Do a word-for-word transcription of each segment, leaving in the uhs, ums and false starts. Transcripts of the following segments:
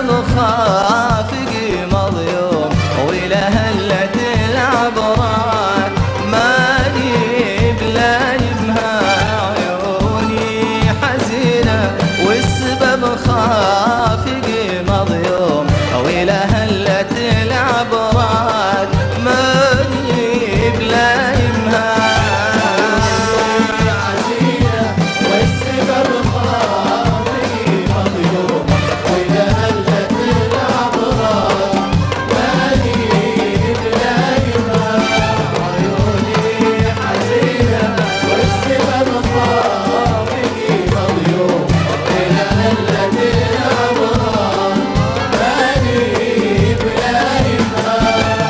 والسبب خافقي مظلوم ولهلت العبرات ماني بلايمها عيوني حزينة والسبب خافقي مظلوم ولهلت العبرات ماني بلايمها حزينة والسبب خافقي مظلوم ولهلت العبرات ماني بلايمها عيوني حزينة والسبب خافقي مظلوم ولهلت العبرات ماني بلايمها.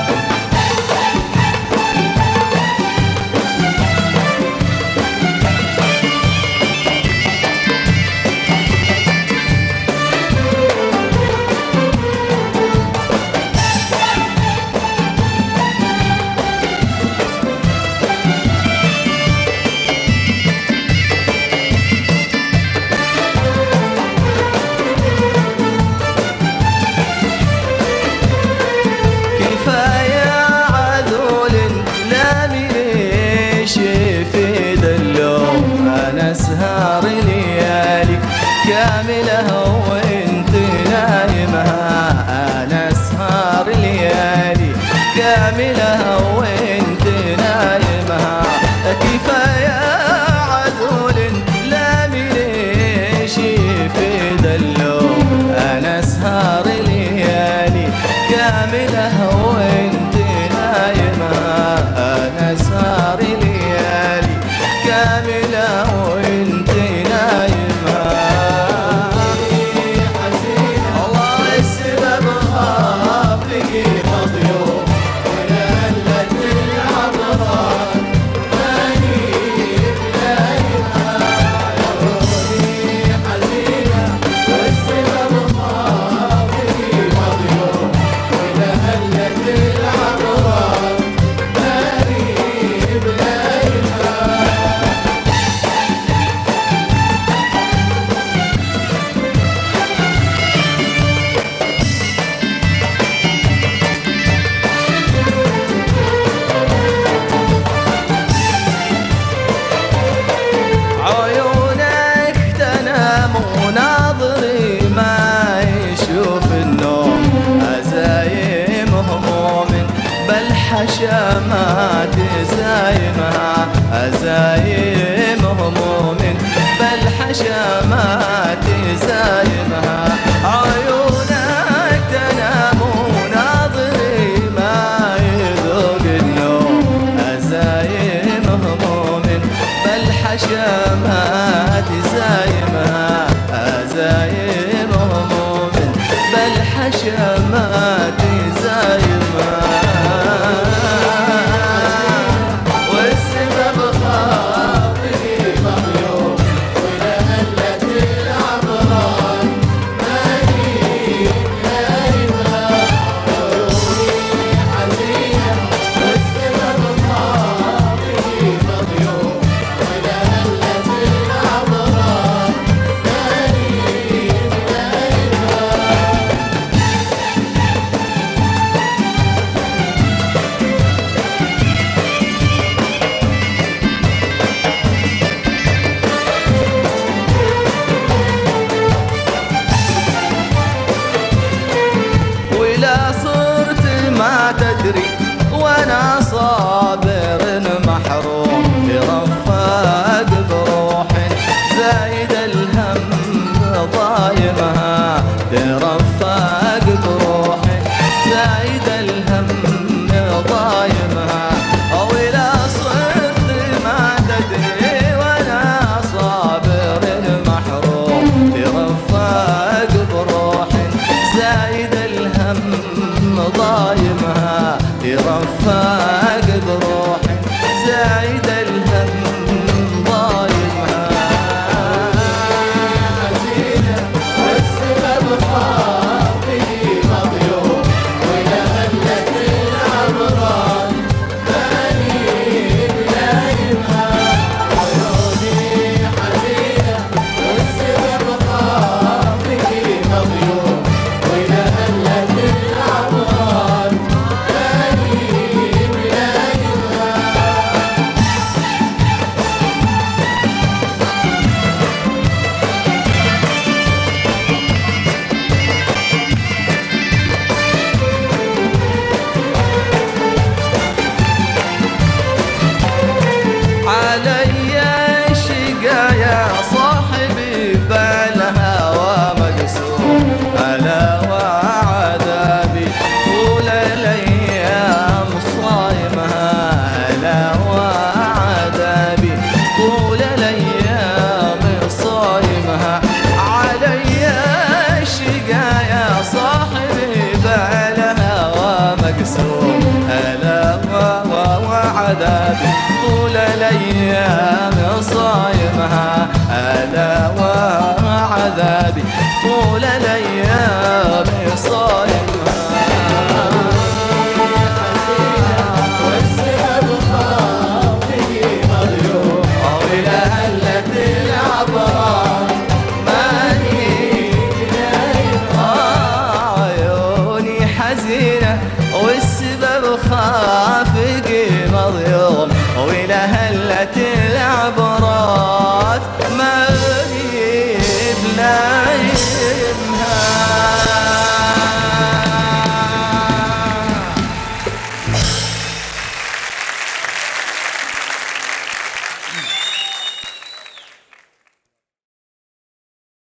كفاية عذول لا ميش في دلوم أنا سهر ليالي كاملة وانت نايمها أنا سهر ليالي كاملة وانت نايمها كفاية عذول لا ميش في دلوم أنا سهر ليالي كاملة وانت نايمة أنا سهر ليالي كاملة وانت نايمة حزينة الله السبب خافقي مظلوم ولهلت العبرات ماني بلايمها عيوني حزينة والسبب خافقي مظلوم ولهلت العبرات ماني بلايمها. عيونك تنام وناظري ما يشوف النوم أزايم هموم بل حشمات زايمها أزايم هموم بل حشمات زايمها عيونك تنام وناظري ما يذوق النوم أزايم هموم بل حشمات زايمها أزايم هموم بل حشمات زايمها والسبب خافقي مظلوم ولهلت العبرات ماني بلايمها عيوني حزينة والسبب خافقي مظلوم ولهلت العبرات ماني بلايمها. ولا صرت ما تدري وانا صابر محروم برفاق بروح زايد الهم ضايمها برفاق بروح زايد الهم ضايمها ولا صرت ما تدري وانا صابر محروم برفاق بروح زايد الهم ضايمها برفاق بروح زايد الهم ضايمها حزينة والسبب خافقي مظلوم ولهلت العبرات ماني بلايمها عيوني حزينة والسبب خافقي مظلوم طول الايام صايمها. والسبب خاطري مظلوم ولهلت العبرات ماني عيوني حزينة والسبب خافقي مظلوم ولهلت العبرات ماني بنايمها.